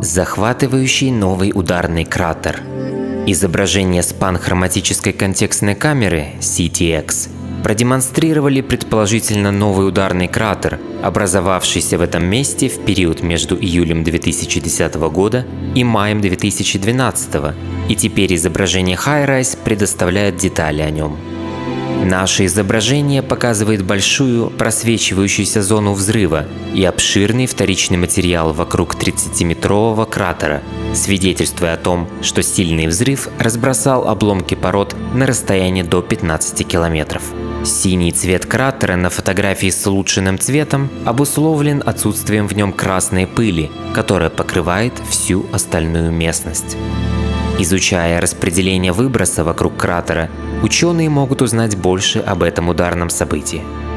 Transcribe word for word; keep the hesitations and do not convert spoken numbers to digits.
Захватывающий новый ударный кратер. Изображения с панхроматической контекстной камеры си ти экс продемонстрировали предположительно новый ударный кратер, образовавшийся в этом месте в период между июлем две тысячи десятого года и маем две тысячи двенадцатого, и теперь изображение HiRISE предоставляет детали о нем. Наше изображение показывает большую просвечивающуюся зону взрыва и обширный вторичный материал вокруг тридцатиметрового кратера, свидетельствуя о том, что сильный взрыв разбросал обломки пород на расстоянии до пятнадцати километров. Синий цвет кратера на фотографии с улучшенным цветом обусловлен отсутствием в нем красной пыли, которая покрывает всю остальную местность. Изучая распределение выброса вокруг кратера, ученые могут узнать больше об этом ударном событии.